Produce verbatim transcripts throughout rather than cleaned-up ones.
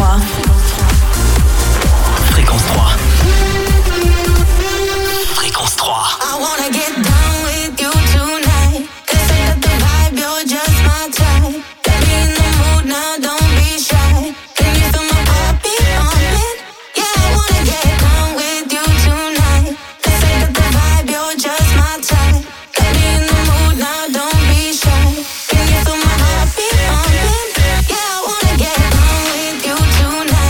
trois. Fréquence trois. Fréquence trois. I wanna get down with you tonight. They say that the vibe, you're just my type. Get me in the mood now, don't be shy. Can you feel my heartbeat pumping? Yeah, I wanna get down with you tonight. They say that the vibe, you're just my type. Get me in the mood now, don't be shy. Can you feel my heartbeat pumping? Yeah, I wanna get down with you tonight.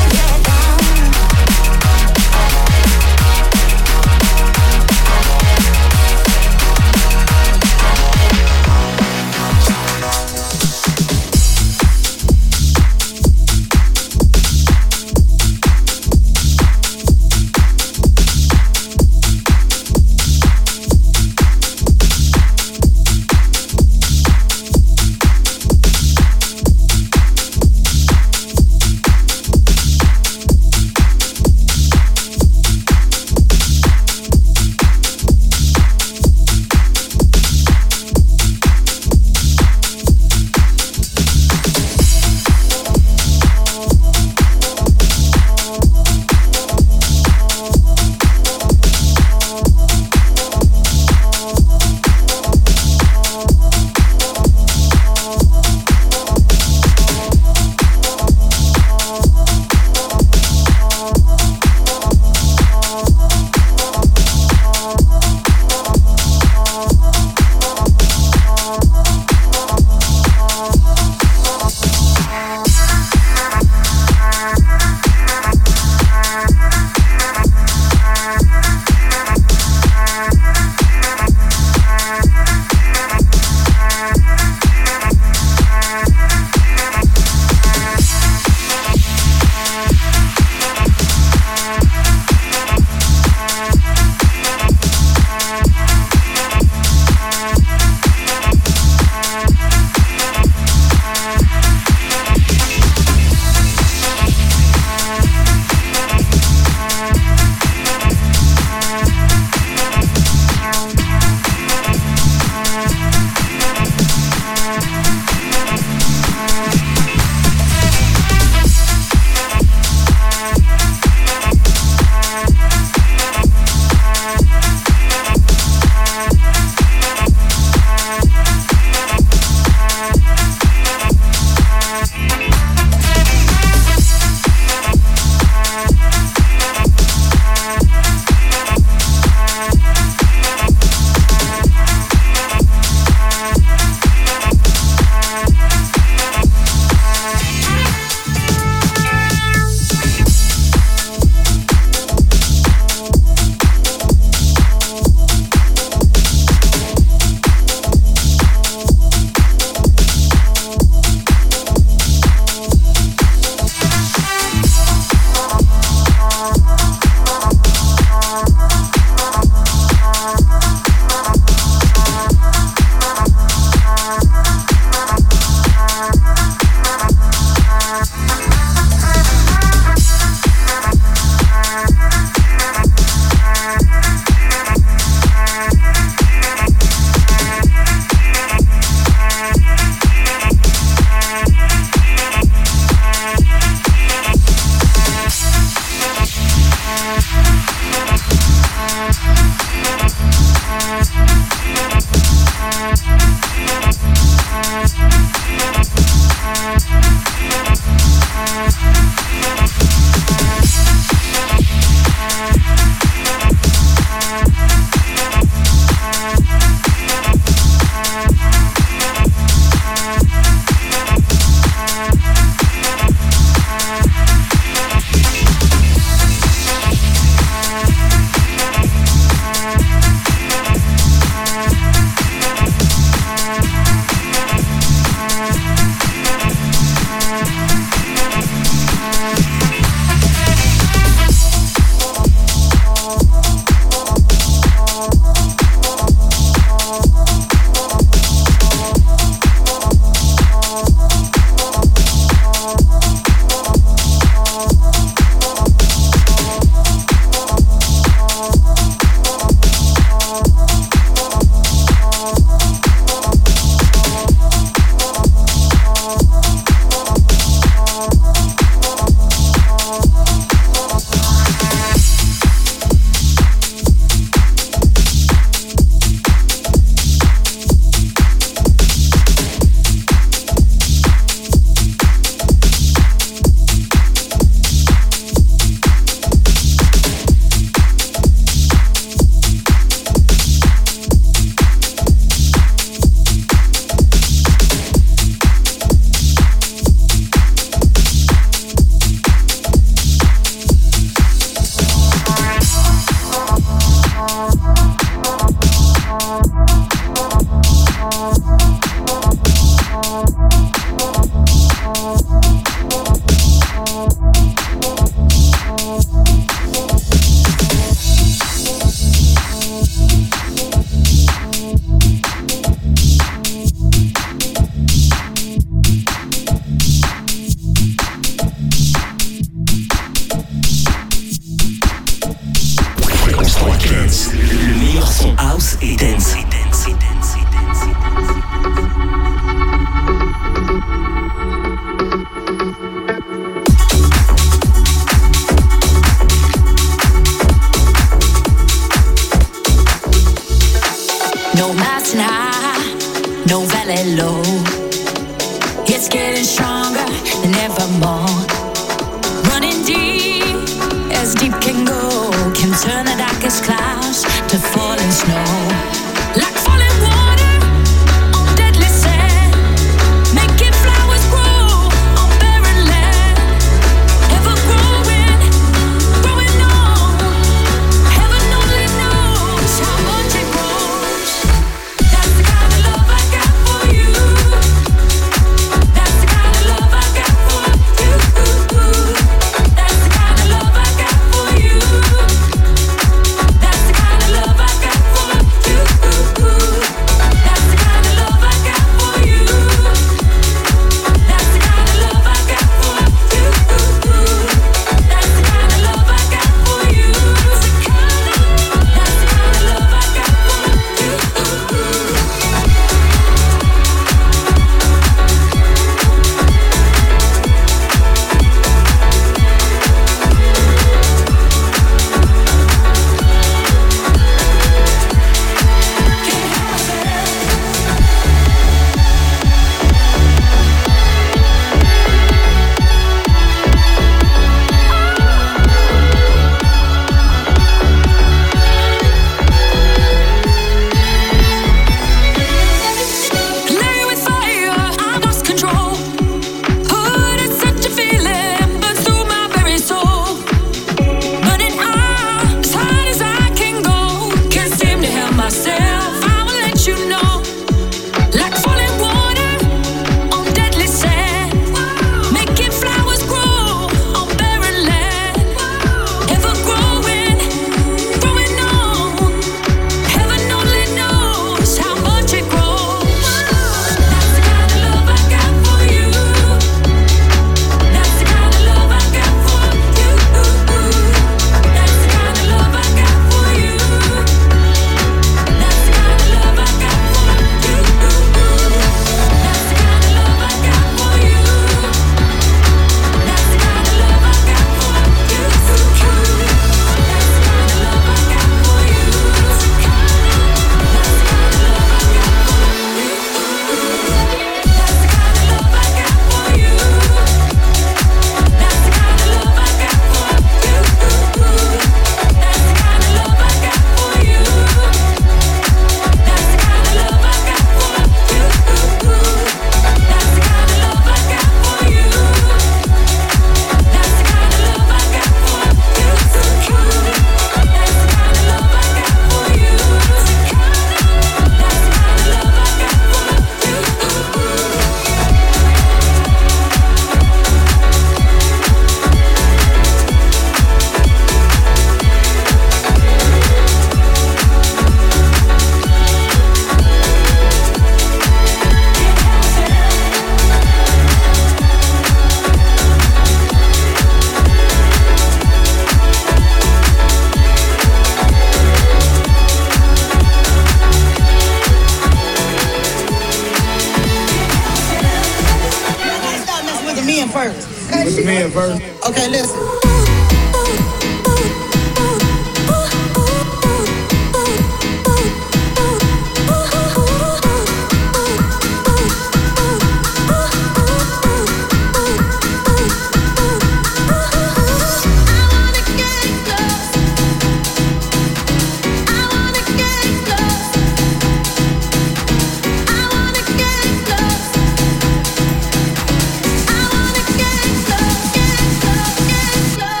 Love.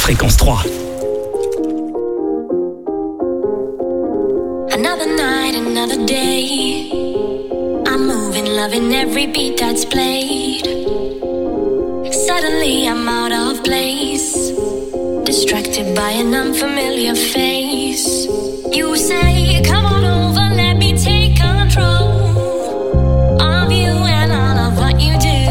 Fréquence trois. Another night, another day. I'm moving, loving every beat that's played. Suddenly I'm out of place, distracted by an unfamiliar face. You say, come on over, let me take control of you and all of what you do.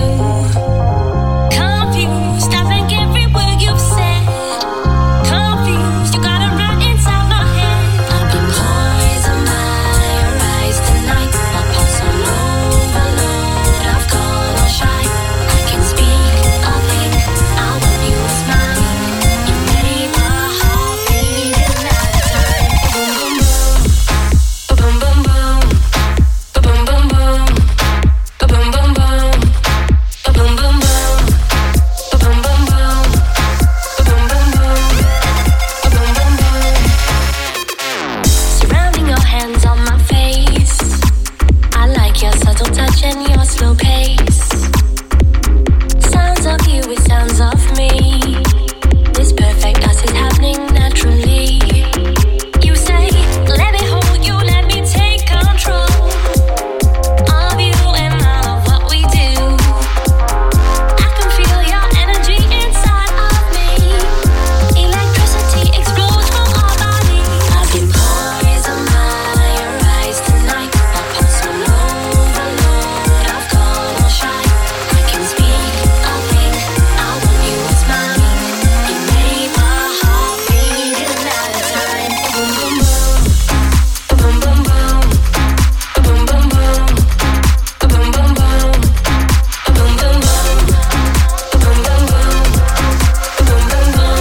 Confused, I think every word you've said. Confused, you got it right inside my head. I've been poisoned by your eyes tonight. My pulse on overload, I've gone all shy. I can speak, I think, I want you as mine. You made my heart beat in that time. Boom, boom, boom. Boom, boom, boom. Boom, boom, boom. Boom, boom, boom. Boom, boom, boom. Boom, boom, boom. Boom, boom, boom. Boom, boom, boom. Surrounding your hands on my face. I like your subtle touch and your slow pace. Sounds of you with sounds of me. This perfect us is happening naturally. You say, let me hold you, let me take control of you and all of what we do. I can feel your energy inside of me. Electricity explodes from our bodies. I've been poisoned by your eyes tonight. My pulse on overload, I've gone all shy. I can speak, I think, I want you as mine. You made my heart beat in that time. Boom, boom, boom. Boom, boom, boom. Boom, boom, boom. Boom, boom, boom. Boom, boom, boom. Boom, boom, boom. Boom, boom, boom. Boom, boom, boom.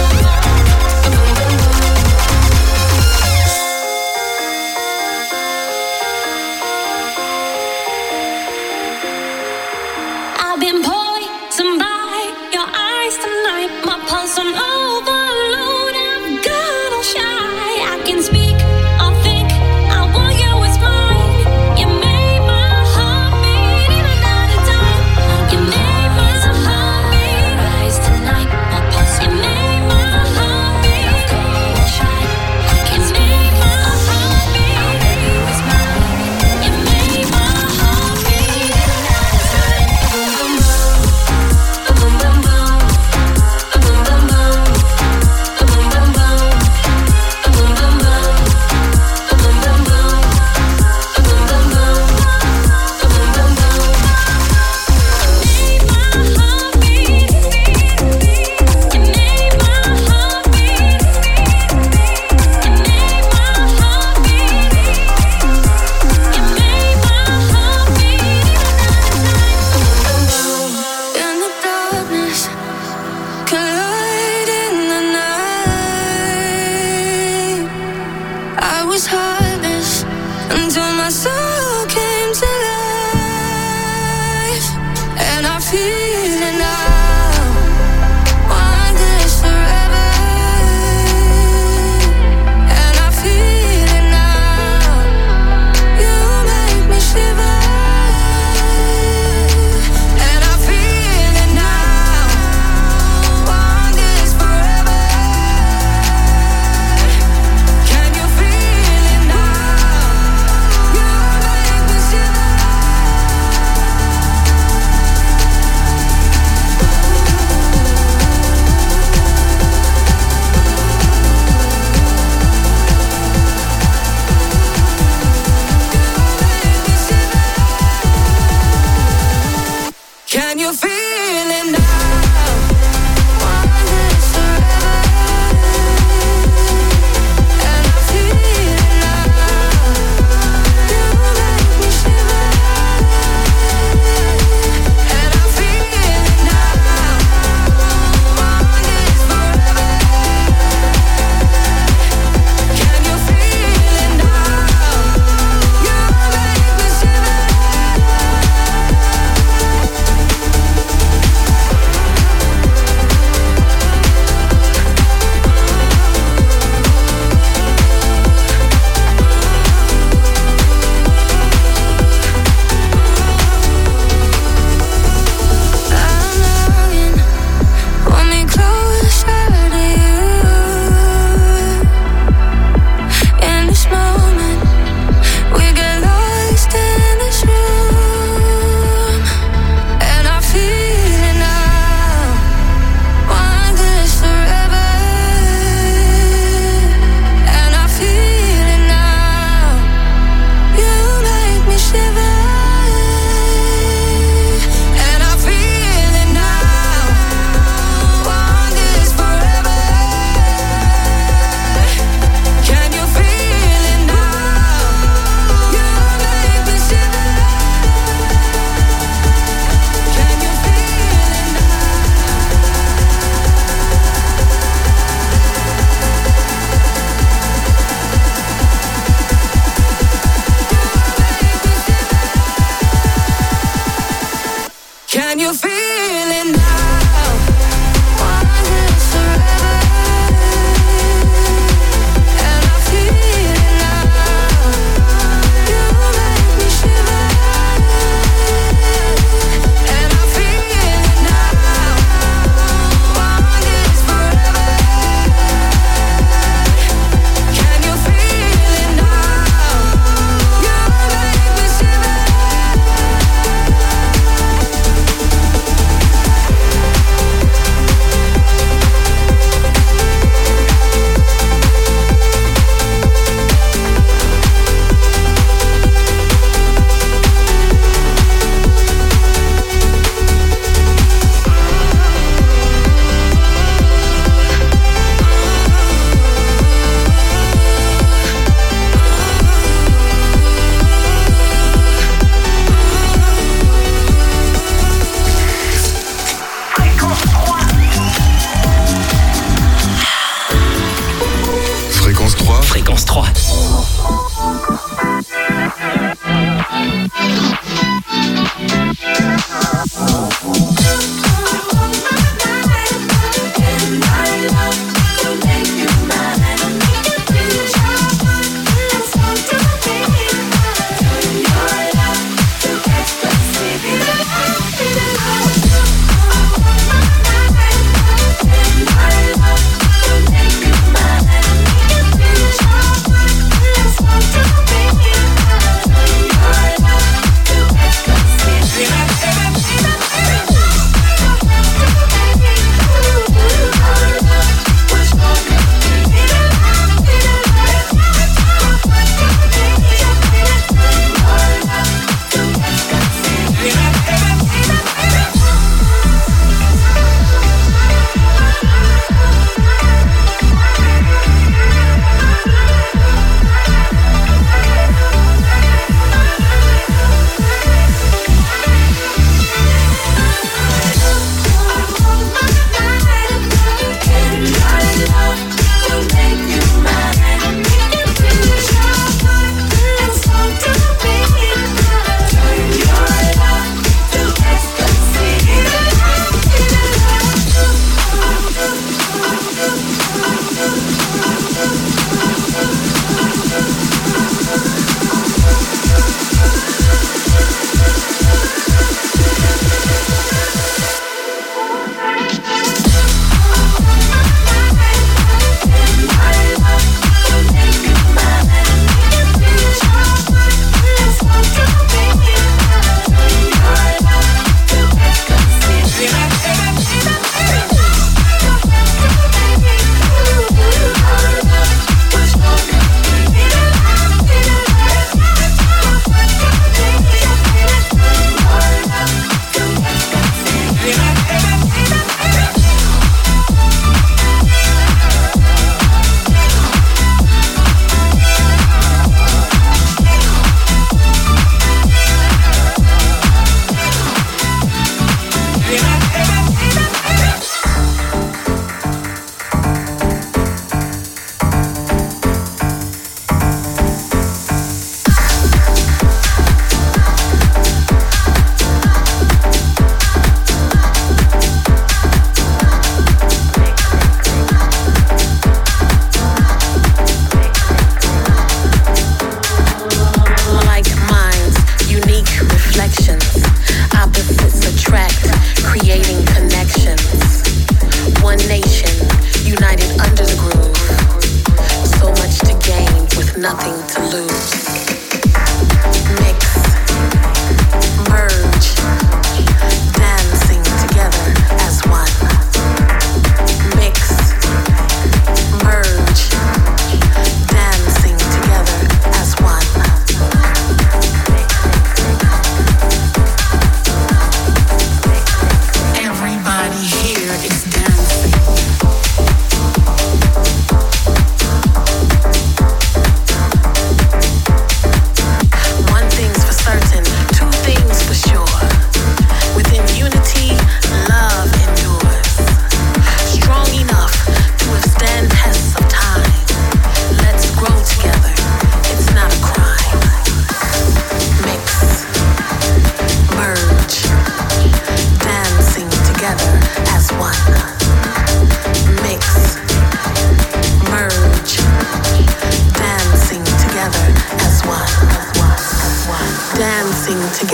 I've been poisoned by your eyes tonight. My pulse on overload, I've got all shy. I can speak, I think, I want you as mine. You made my heart beat in another time. You made my heart beat. Eyes tonight, my pulse. You made my heart beat. I've got all shy. I can speak, my heart beat. I want you as mine. You made my heart beat in another time. Boom, boom, boom. Boom, boom, boom. Boom, boom, boom. Boom, boom, boom. Boom, boom, boom. Boom, boom, boom. Boom, boom, boom. Boom, boom, boom. Made my heart beat. You made my heart beat. You made my heart beat. You made my heart beat. In the darkness, collide in the night. I was heartless until my soul came to life, and I feel it now. Want this forever, and I feel it now. You make me shiver, and I feel it now. Want this forever. Can you feel it now? You make me shiver. Can you feel it now? Want this forever, and I feel it now. You make me shiver, and I feel it now. Want this forever. Can you feel it now? You make me shiver.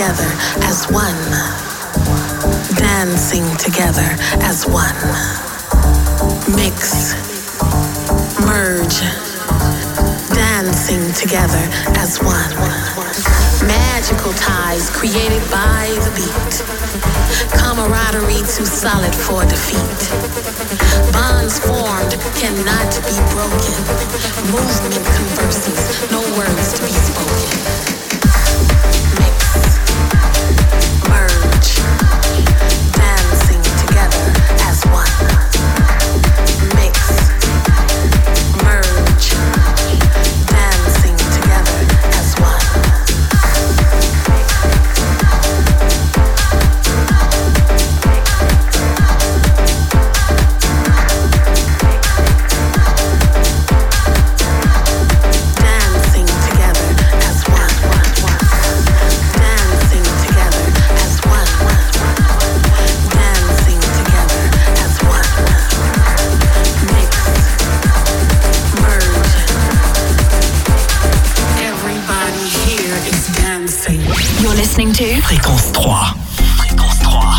together as one. Dancing together as one. Mix, merge, dancing together as one. Magical ties created by the beat. Camaraderie too solid for defeat. Bonds formed cannot be broken. Movement converses, no words to be spoken. Mix, merge, dancing together as one. Mix, merge, dancing together as one. Listening to Fréquence trois. Fréquence trois.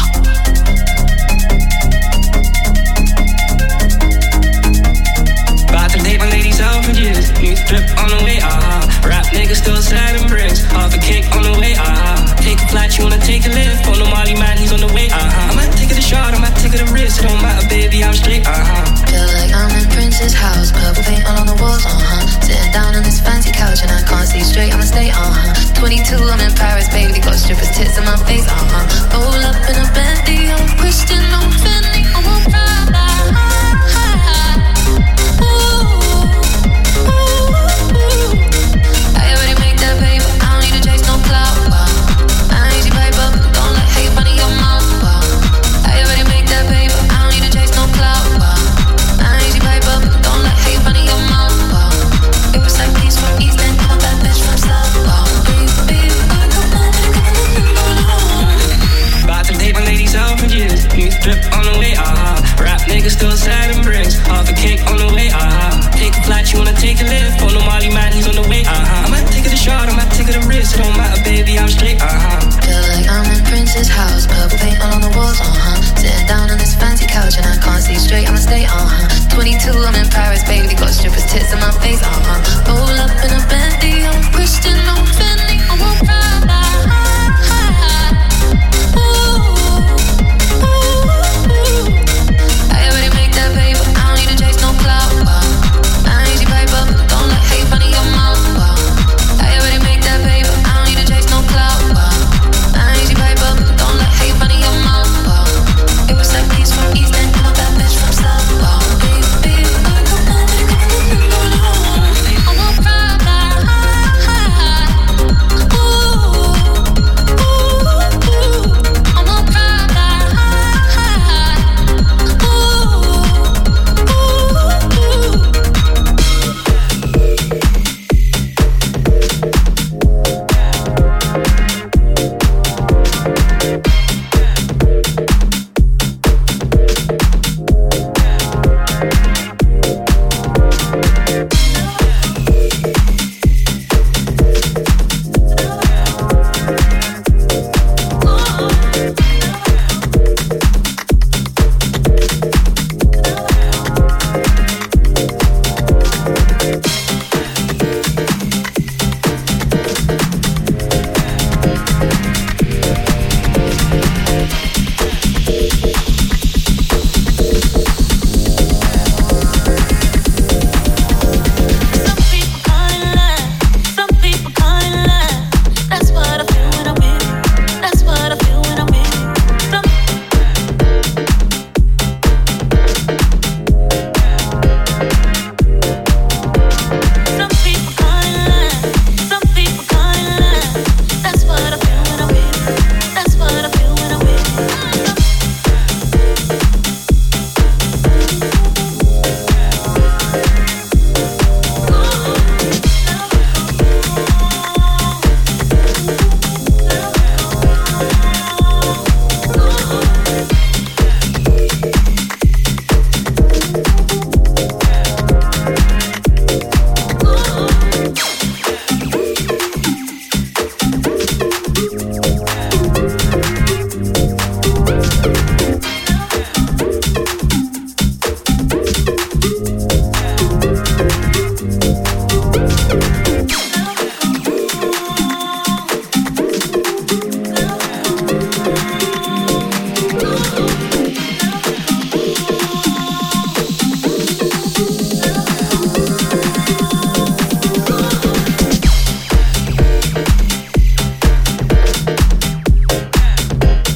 About to take my ladies out for years. New strip on the way, ah. Rap niggas still selling bricks. Half a cake on the way, ah. Take a flight, you wanna take a lift. On the Molly man, he's on the way, ah. I might take it a shot, I might take it a risk. It don't matter, baby, I'm straight, ah. Feel like I'm in Prince's house. Purple paint all on the walls, uh-huh. Sitting down on this fancy couch and I can't see straight, I'ma stay, uh-huh. twenty-two, I'm in Paris, baby. Got strippers' tits in my face, uh-huh. Roll up in a Bentley, I'm Christian, I'm Fendi, I'm a Prada. Ooh, ooh, ooh. I already made that paper, I don't need to chase no clout, wow. I ain't your paper, don't let hate run in your mouth, wow. I already made that paper, I don't need to chase no clout, wow. I ain't your paper, don't let hate run in your mouth, wow. It was like peace from East End, I'm that bitch from South, wow. About to take my ladies out for years. New strip on the way, ah. Rap niggas still selling bricks. Half a cake on the way, ah. Take a flight, you wanna take a lift. On the Molly man, he's on the way, ah. I might take it a shot, I might take it a risk. It don't matter, baby, I'm straight, ah. Feel like I'm in Prince's house. Purple paint all on the walls, uh-huh. Sitting down on this fancy couch and I can't see straight, I'ma stay, uh-huh. twenty-two, I'm in Paris, baby. Got strippers' tits in my face, uh-huh. Roll up in a Bentley, I'm Christian, I'm Fendi, I'm a Prada. Ooh, ooh, ooh. I already made that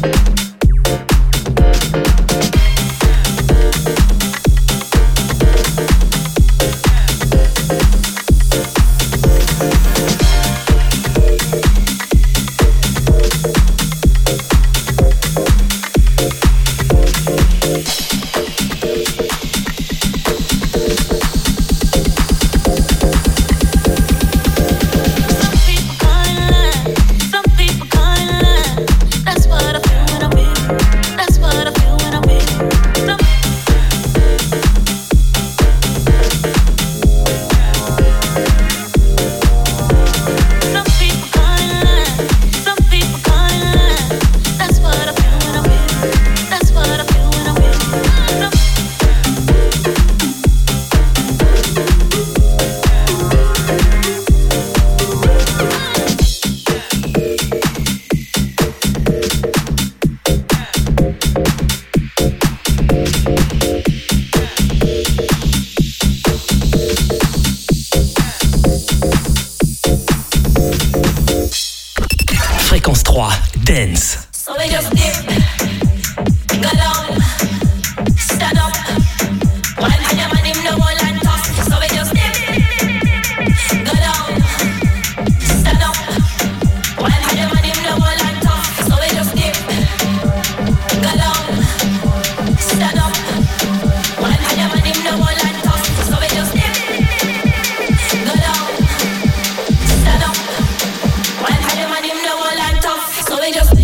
Dance. So we just dip, go down, stand up. One hand your man him no wall and tough. So we just dip, go down, stand up. One hand your man him no wall and tough. So we just dip, go down, stand up. One hand your man him no wall and tough. So we just dip, go down, stand up. One hand your man him no wall and tough. So we just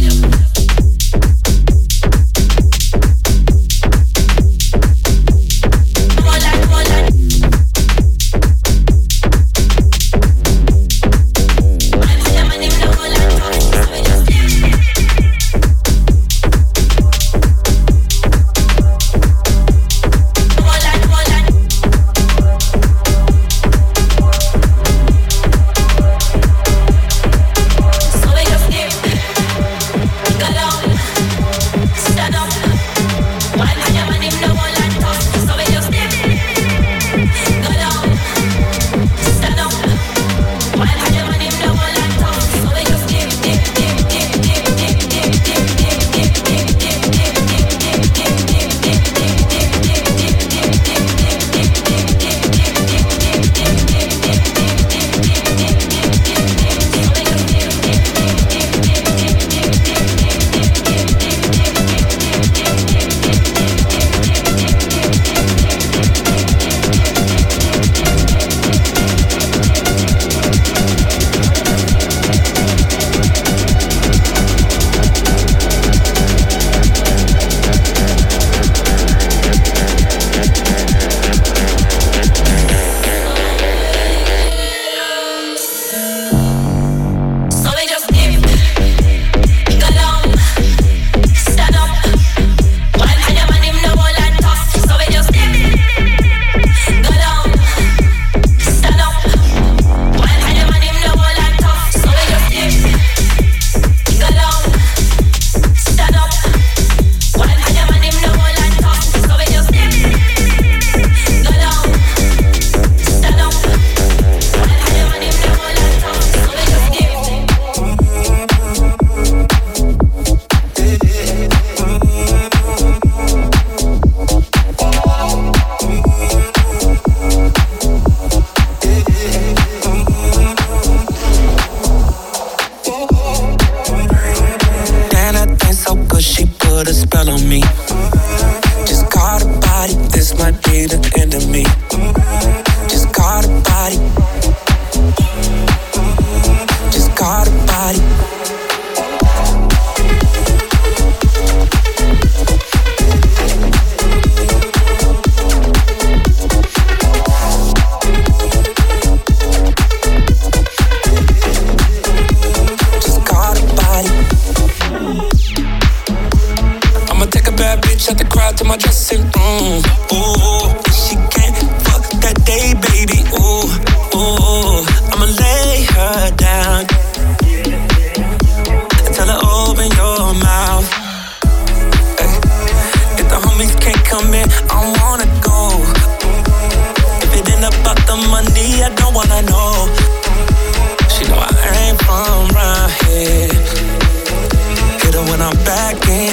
back in.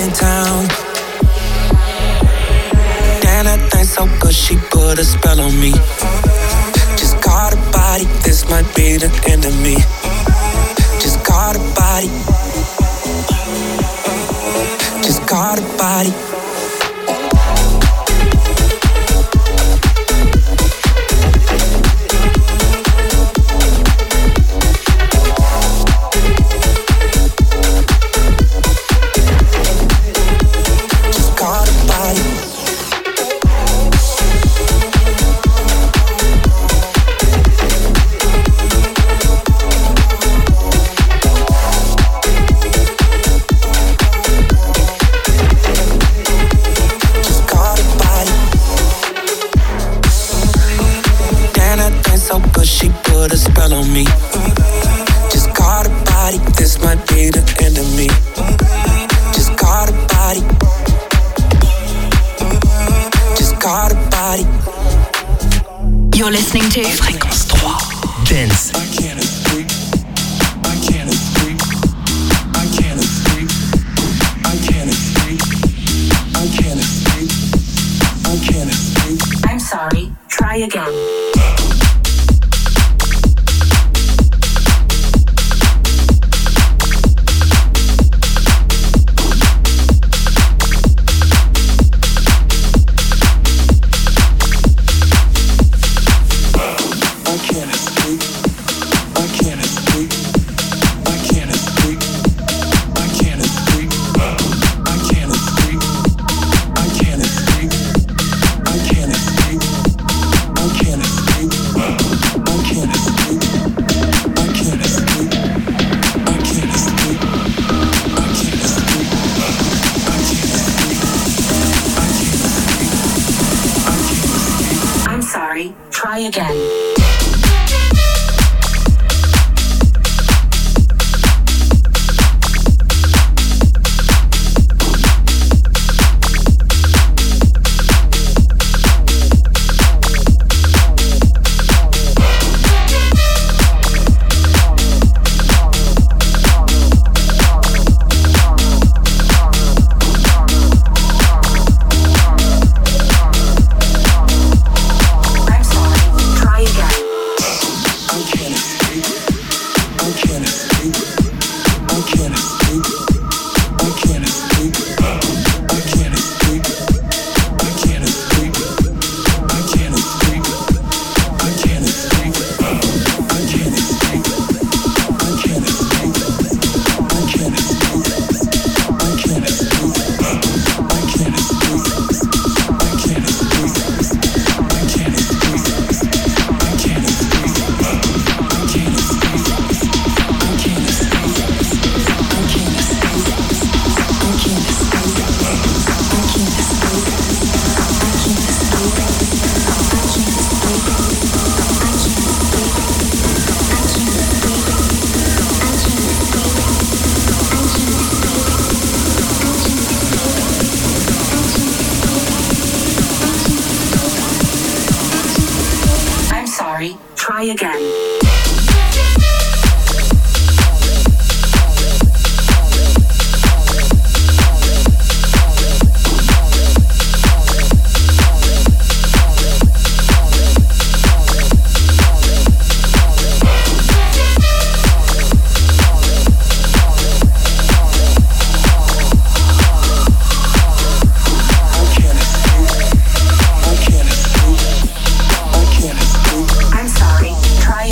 put a spell on me. Just caught a body, this might be the end of me. Just caught a body. Just caught a body. You're listening to Fréquence trois Dance. I'm sorry, try again. Try again. Try again. I'm sorry, try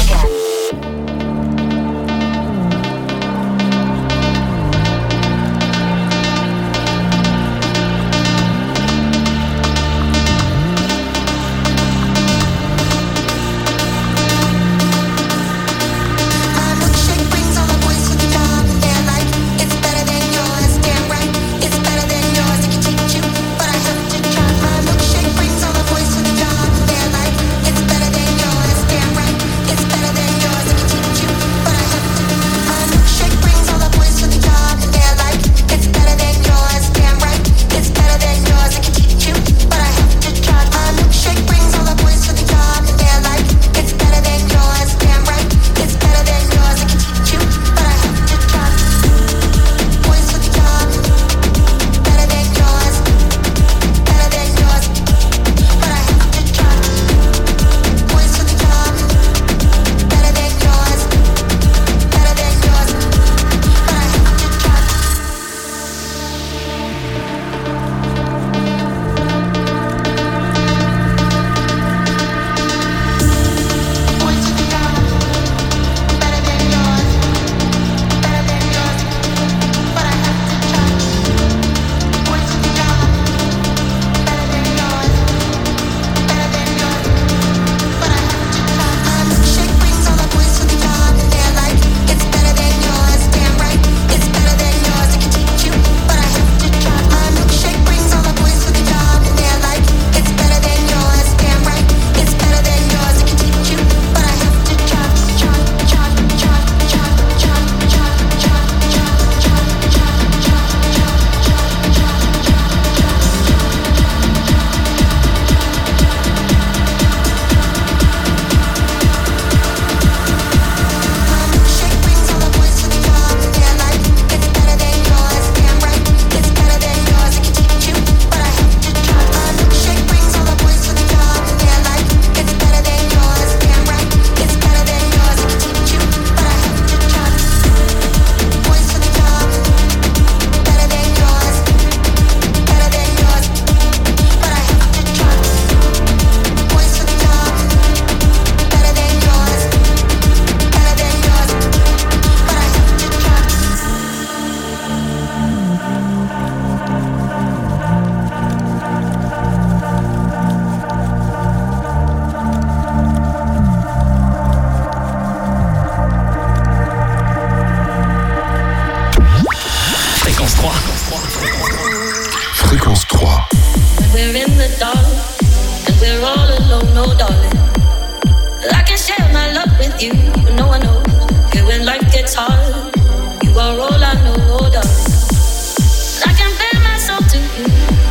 Fréquence trois. We're in the dark and we're all alone, no darling. I can share my love with you, but no one knows. Here when life gets hard, you are all I know, oh darling. I can bare my soul to you.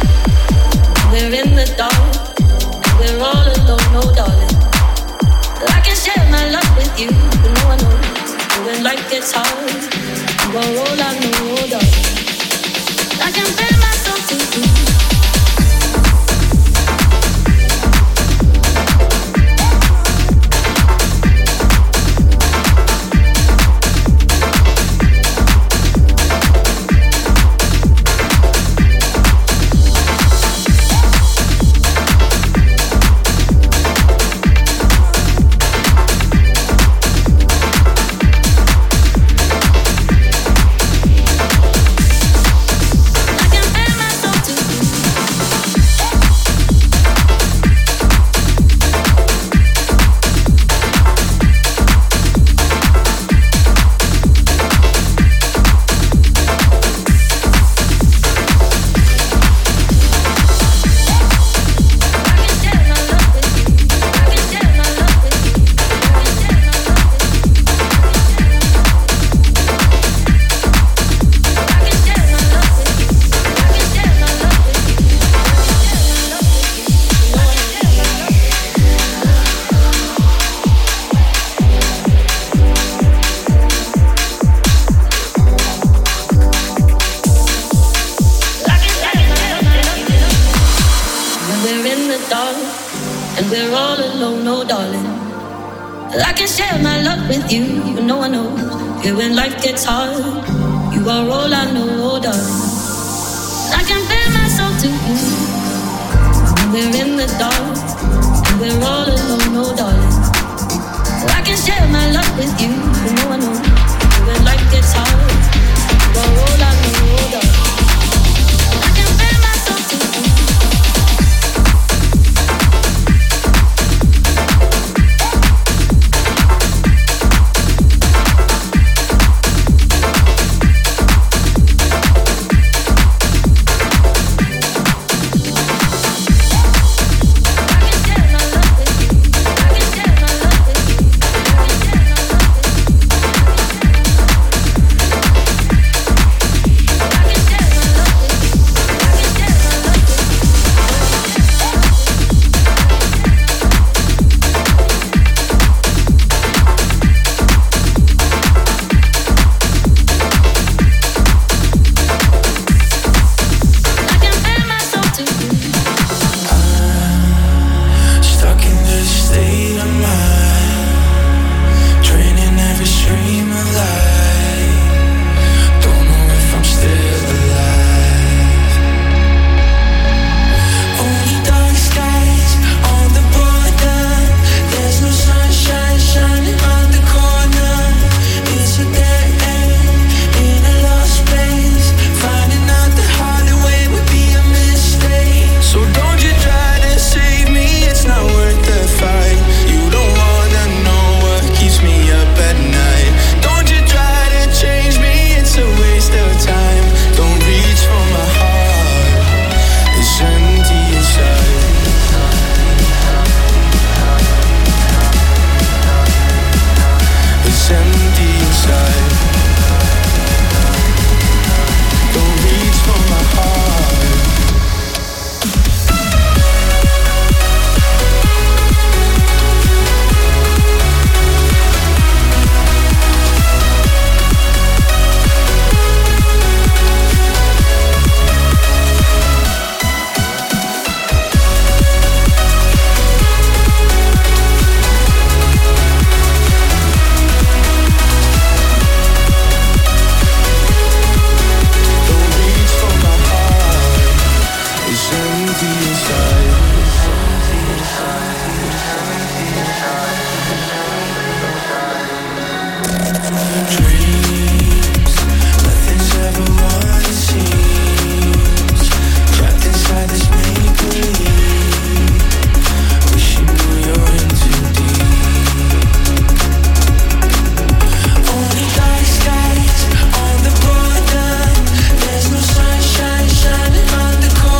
We're in the dark and we're all alone, no darling. I can share my love with you, but no one knows. Here when life gets hard, you are all I know, oh darling. I can bare my soul to you. Sunshine shining on the corner.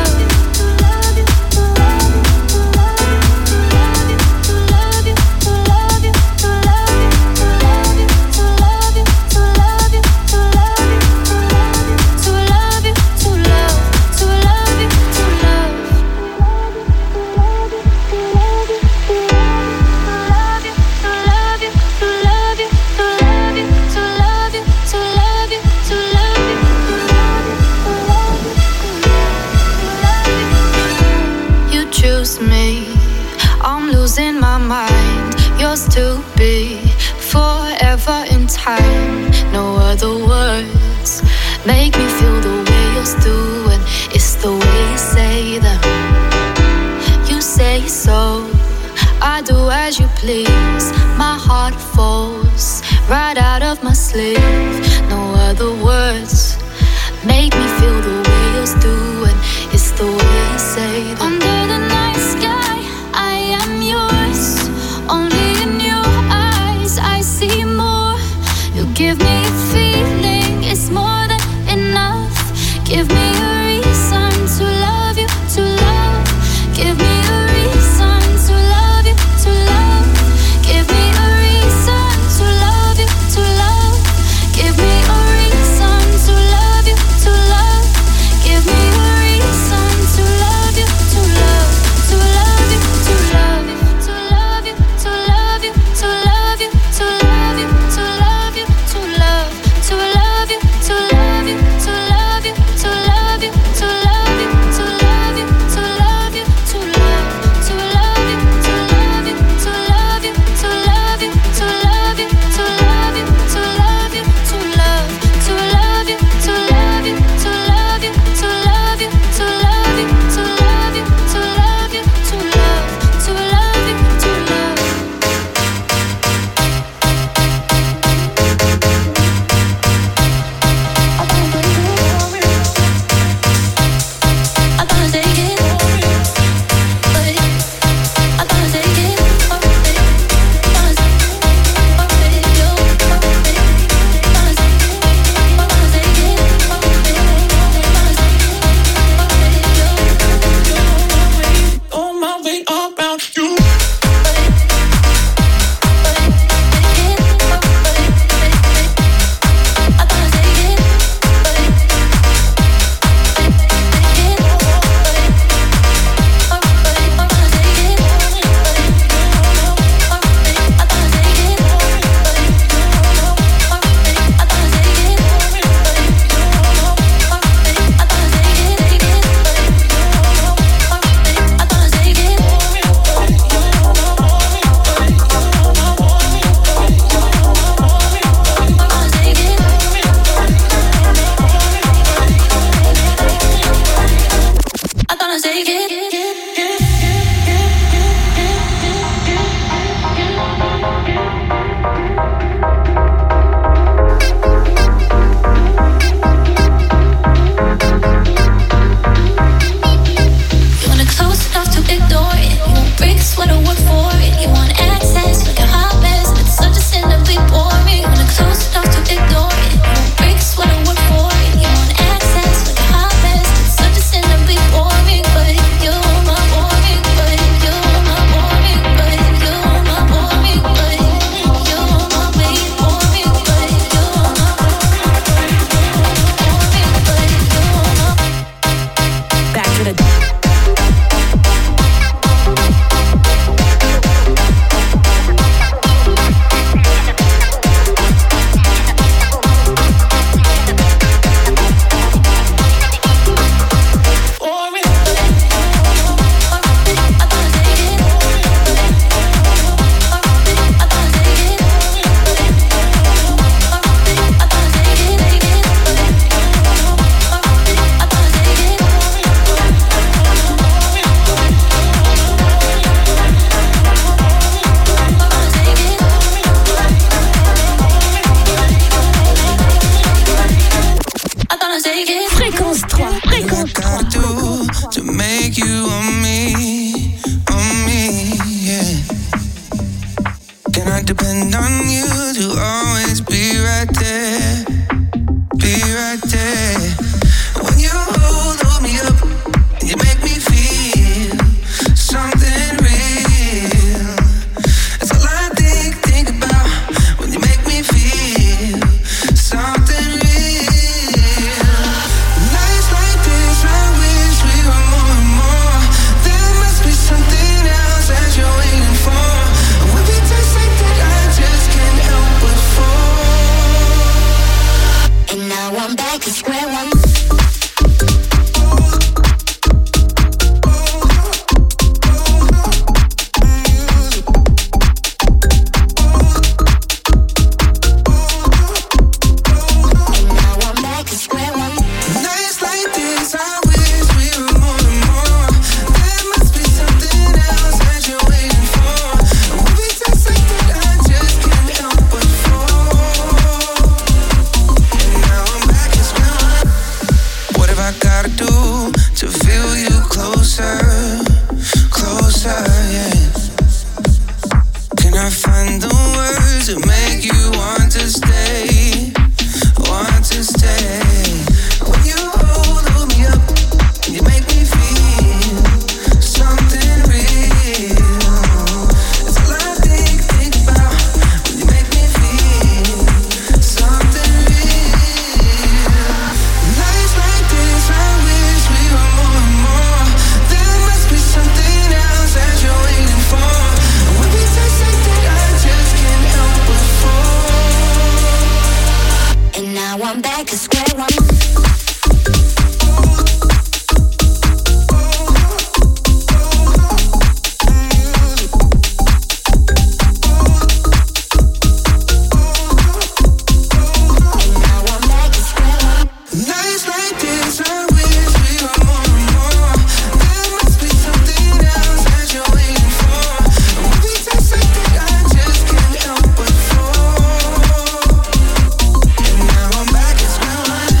Give me gonna take it. You wanna close enough to ignore it. You want bricks, wanna work for it. You want access, like a hot mess, and it's such a sin to be boring. You wanna close enough to ignore it. You want bricks, wanna work for it. You want access, like a hot mess, and it's such a sin to be boring. But you're my boring, but you're my boring, but you're my boring, but you're my main boring, but you're my boring, but you're my. Back to the Fréquence trois, fréquence trois. To make you on me, on me, yeah. Can I depend on you to always be right there, be right there? When you hold, hold me up, and you make me feel something real. That's all I think, think about when you make me feel something real. Nights like this, I wish we were more and more. There must be something else that you're waiting for. When we taste like that, I just can't help but fall. And now I'm back to square one. Nights like this, I wish we were more and more. There must be something else that you're waiting for. When we taste like that, I just can't help but fall. And now I'm back at square one. What have I gotta do to feel you closer, closer, yeah? Can I find the words that make you want to stay, want to stay? When you hold, hold me up, and you make me feel something real. That's all I think, think about when you make me feel something real. Nights like this, I wish we were more and more. There must be something else that you're waiting for. When we taste like that, I just can't help but fall. And now I'm back to square one. Nights like this, I wish we were more and more. There must be something else that you're waiting for. When we taste like that, I just can't help but fall. And now I'm back at square one.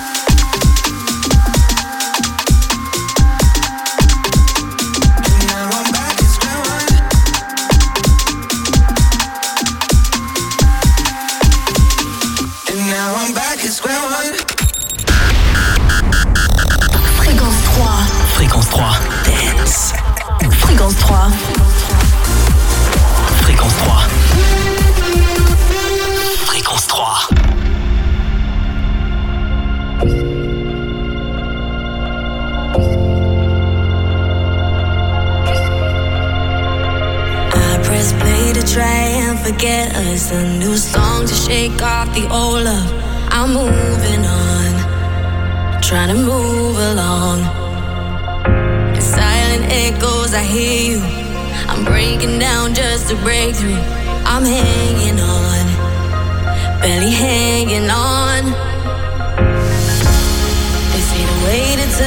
And now I'm back at square one. And now I'm back at square one. Fréquence trois. Fréquence trois. Dance. Fréquence trois. Fréquence trois. Fréquence trois. I press play to try and forget us. A new song to shake off the old love. I'm moving on, trying to move along. In silent echoes, I hear you. I'm breaking down just to break through. I'm hanging on, barely hanging on. They say the way to